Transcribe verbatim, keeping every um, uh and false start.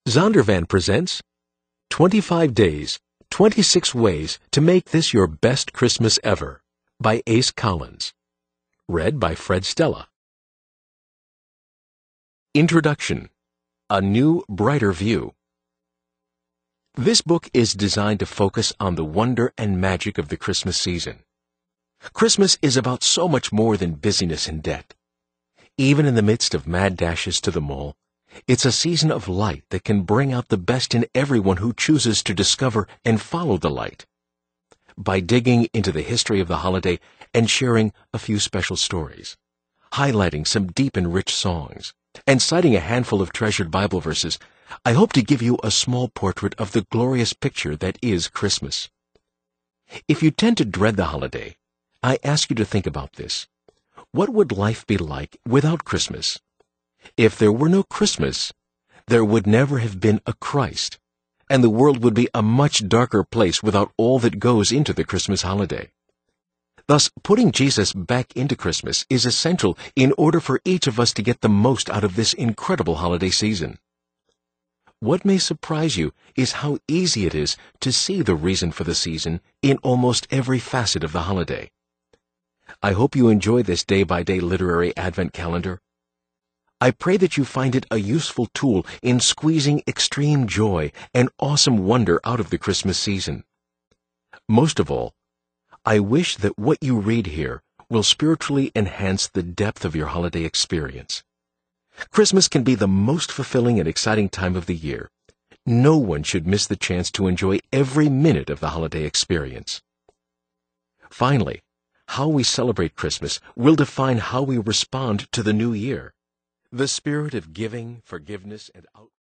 Zondervan presents twenty-five Days, twenty-six Ways to Make This Your Best Christmas Ever by Ace Collins. Read by Fred Stella. Introduction. A New, Brighter View. This book is designed to focus on the wonder and magic of the Christmas season. Christmas is about so much more than busyness and debt. Even in the midst of mad dashes to the mall, it's a season of light that can bring out the best in everyone who chooses to discover and follow the light. By digging into the history of the holiday and sharing a few special stories, highlighting some deep and rich songs, and citing a handful of treasured Bible verses, I hope to give you a small portrait of the glorious picture that is Christmas. If you tend to dread the holiday, I ask you to think about this. What would life be like without Christmas? If there were no Christmas, there would never have been a Christ, and the world would be a much darker place without all that goes into the Christmas holiday. Thus, putting Jesus back into Christmas is essential in order for each of us to get the most out of this incredible holiday season. What may surprise you is how easy it is to see the reason for the season in almost every facet of the holiday. I hope you enjoy this day-by-day literary Advent calendar. I pray that you find it a useful tool in squeezing extreme joy and awesome wonder out of the Christmas season. Most of all, I wish that what you read here will spiritually enhance the depth of your holiday experience. Christmas can be the most fulfilling and exciting time of the year. No one should miss the chance to enjoy every minute of the holiday experience. Finally, how we celebrate Christmas will define how we respond to the new year. The spirit of giving, forgiveness, and out